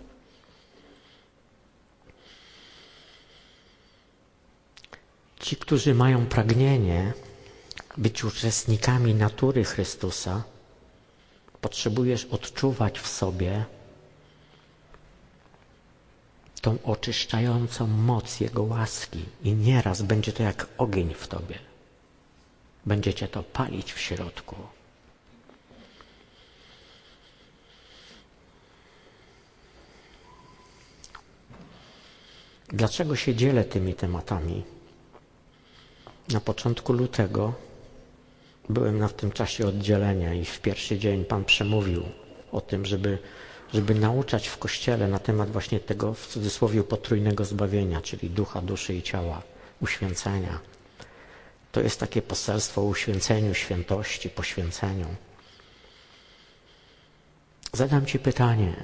Ci, którzy mają pragnienie być uczestnikami natury Chrystusa, potrzebujesz odczuwać w sobie tą oczyszczającą moc Jego łaski i nieraz będzie to jak ogień w tobie. Będzie cię to palić w środku. Dlaczego się dzielę tymi tematami? Na początku lutego byłem w tym czasie oddzielenia i w pierwszy dzień Pan przemówił o tym, żeby nauczać w Kościele na temat właśnie tego, w cudzysłowie, potrójnego zbawienia, czyli ducha, duszy i ciała, uświęcenia. To jest takie poselstwo o uświęceniu, świętości, poświęceniu. Zadam Ci pytanie.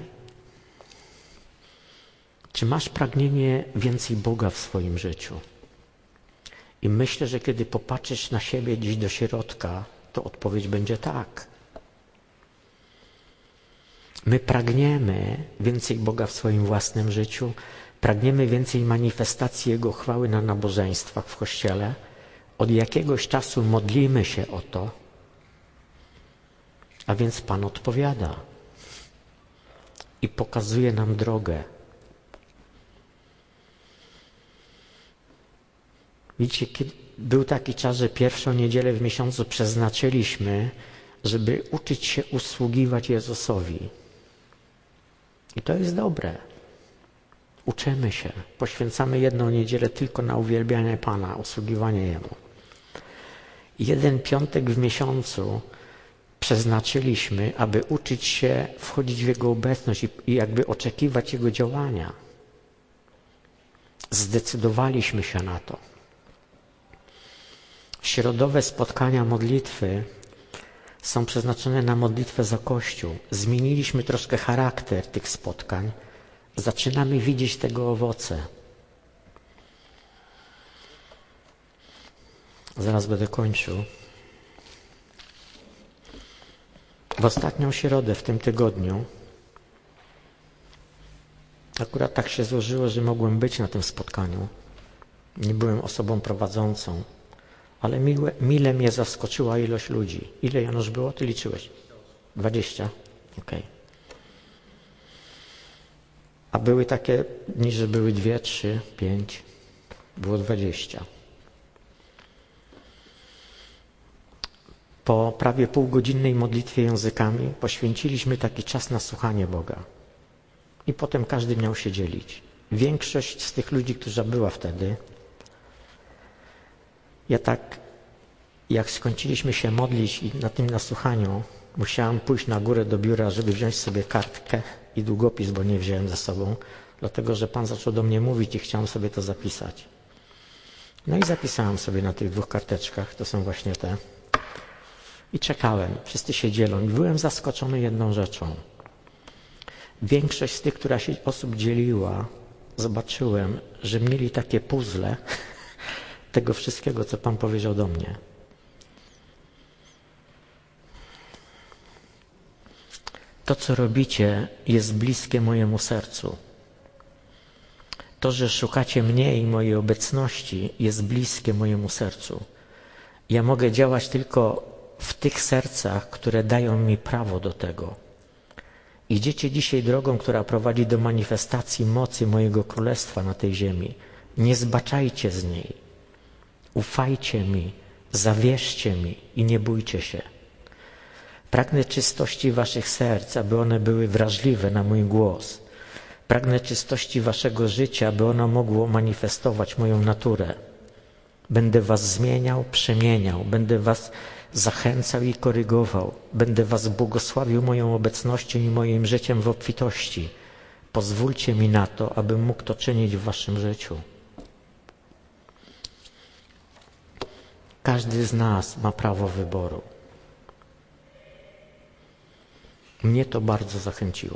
Czy masz pragnienie więcej Boga w swoim życiu? I myślę, że kiedy popatrzysz na siebie gdzieś do środka, to odpowiedź będzie tak. My pragniemy więcej Boga w swoim własnym życiu, pragniemy więcej manifestacji Jego chwały na nabożeństwach w Kościele. Od jakiegoś czasu modlimy się o to, a więc Pan odpowiada i pokazuje nam drogę. Widzicie, był taki czas, że pierwszą niedzielę w miesiącu przeznaczyliśmy, żeby uczyć się usługiwać Jezusowi. I to jest dobre. Uczymy się. Poświęcamy jedną niedzielę tylko na uwielbianie Pana, usługiwanie Jemu. Jeden piątek w miesiącu przeznaczyliśmy, aby uczyć się wchodzić w Jego obecność i jakby oczekiwać Jego działania. Zdecydowaliśmy się na to. Środowe spotkania modlitwy są przeznaczone na modlitwę za Kościół. Zmieniliśmy troszkę charakter tych spotkań. Zaczynamy widzieć tego owoce. Zaraz będę kończył. W ostatnią środę w tym tygodniu akurat tak się złożyło, że mogłem być na tym spotkaniu. Nie byłem osobą prowadzącą, ale mile mnie zaskoczyła ilość ludzi. Ile, Janusz, było? Ty liczyłeś? 20? Okej. A były takie dni, że były 2, 3, 5, było 20. Po prawie półgodzinnej modlitwie językami poświęciliśmy taki czas na słuchanie Boga. I potem każdy miał się dzielić. Większość z tych ludzi, która była wtedy, ja tak, jak skończyliśmy się modlić i na tym nasłuchaniu, musiałem pójść na górę do biura, żeby wziąć sobie kartkę i długopis, bo nie wziąłem ze sobą, dlatego że Pan zaczął do mnie mówić i chciałem sobie to zapisać. No i zapisałem sobie na tych 2 karteczkach, to są właśnie te. I czekałem, wszyscy się dzielą. I byłem zaskoczony jedną rzeczą. Większość z tych, która się osób dzieliła, zobaczyłem, że mieli takie puzzle tego wszystkiego, co Pan powiedział do mnie. To, co robicie, jest bliskie mojemu sercu. To, że szukacie mnie i mojej obecności, jest bliskie mojemu sercu. Ja mogę działać tylko w tych sercach, które dają mi prawo do tego. Idziecie dzisiaj drogą, która prowadzi do manifestacji mocy mojego królestwa na tej ziemi. Nie zbaczajcie z niej. Ufajcie mi, zawierzcie mi i nie bójcie się. Pragnę czystości waszych serc, aby one były wrażliwe na mój głos. Pragnę czystości waszego życia, aby ono mogło manifestować moją naturę. Będę was zmieniał, przemieniał, będę was zachęcał i korygował. Będę was błogosławił moją obecnością i moim życiem w obfitości. Pozwólcie mi na to, abym mógł to czynić w waszym życiu. Każdy z nas ma prawo wyboru. Mnie to bardzo zachęciło.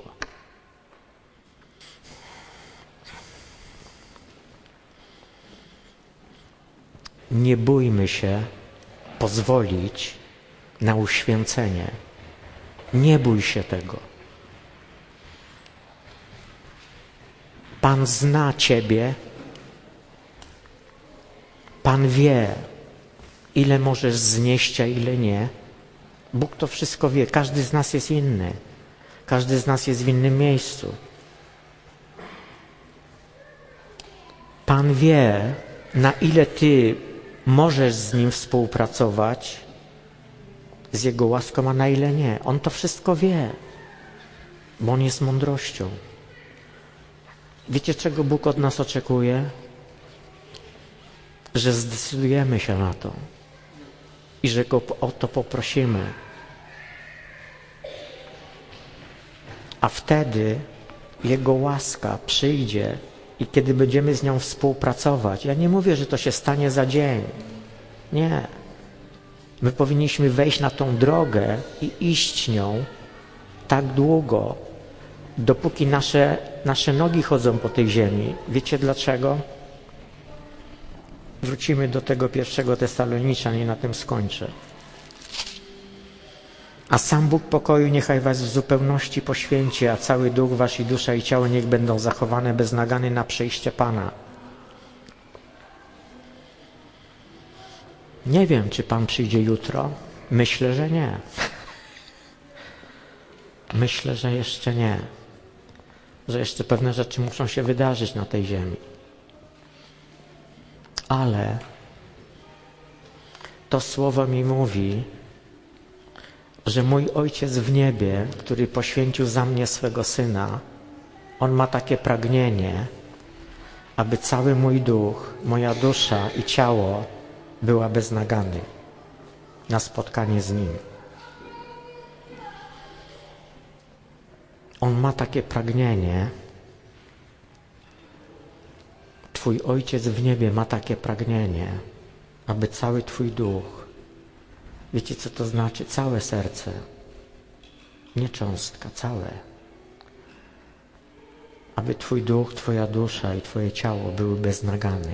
Nie bójmy się pozwolić na uświęcenie. Nie bój się tego. Pan zna ciebie. Pan wie, ile możesz znieść, a ile nie. Bóg to wszystko wie. Każdy z nas jest inny. Każdy z nas jest w innym miejscu. Pan wie, na ile ty możesz z Nim współpracować, z Jego łaską, a na ile nie. On to wszystko wie, bo On jest mądrością. Wiecie, czego Bóg od nas oczekuje? Że zdecydujemy się na to i że Go o to poprosimy. A wtedy Jego łaska przyjdzie i kiedy będziemy z nią współpracować, ja nie mówię, że to się stanie za dzień. Nie. My powinniśmy wejść na tą drogę i iść nią tak długo, dopóki nasze nogi chodzą po tej ziemi. Wiecie dlaczego? Wrócimy do tego 1 Tesaloniczan i na tym skończę. A sam Bóg pokoju niechaj was w zupełności poświęci, a cały duch wasz i dusza i ciało niech będą zachowane bez nagany na przyjście Pana. Nie wiem, czy Pan przyjdzie jutro. Myślę, że nie. Myślę, że jeszcze nie. Że jeszcze pewne rzeczy muszą się wydarzyć na tej ziemi. Ale to słowo mi mówi, że mój Ojciec w niebie, który poświęcił za mnie swego Syna, On ma takie pragnienie, aby cały mój duch, moja dusza i ciało była bez nagany na spotkanie z Nim. On ma takie pragnienie, Twój Ojciec w niebie ma takie pragnienie, aby cały Twój duch, wiecie co to znaczy? Całe serce, nie cząstka, całe. Aby Twój duch, Twoja dusza i Twoje ciało były bez nagany.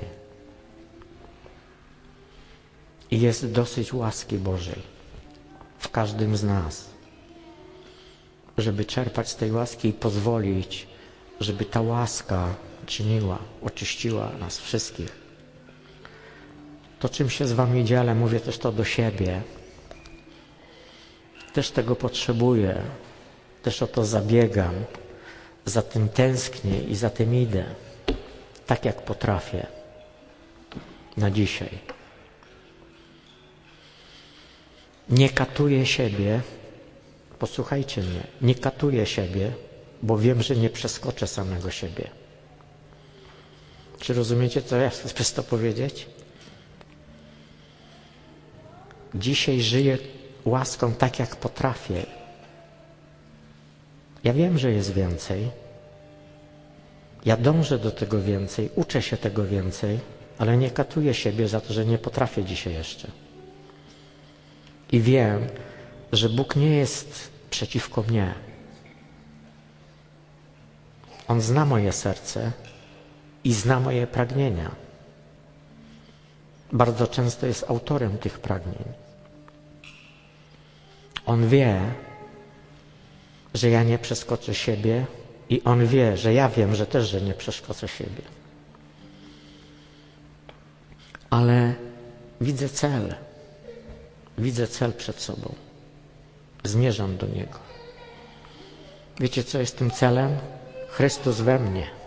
I jest dosyć łaski Bożej w każdym z nas, żeby czerpać z tej łaski i pozwolić, żeby ta łaska czyniła, oczyściła nas wszystkich. To, czym się z Wami dzielę, mówię też to do siebie. Też tego potrzebuję, też o to zabiegam, za tym tęsknię i za tym idę, tak jak potrafię na dzisiaj. Nie katuję siebie, posłuchajcie mnie, nie katuję siebie, bo wiem, że nie przeskoczę samego siebie. Czy rozumiecie, co ja chcę przez to powiedzieć? Dzisiaj żyję łaską tak, jak potrafię. Ja wiem, że jest więcej. Ja dążę do tego więcej, uczę się tego więcej, ale nie katuję siebie za to, że nie potrafię dzisiaj jeszcze. I wiem, że Bóg nie jest przeciwko mnie. On zna moje serce i zna moje pragnienia. Bardzo często jest autorem tych pragnień. On wie, że ja nie przeskoczę siebie i On wie, że ja wiem, że też, że nie przeskoczę siebie. Ale widzę cel. Widzę cel przed sobą. Zmierzam do Niego. Wiecie, co jest tym celem? Chrystus we mnie.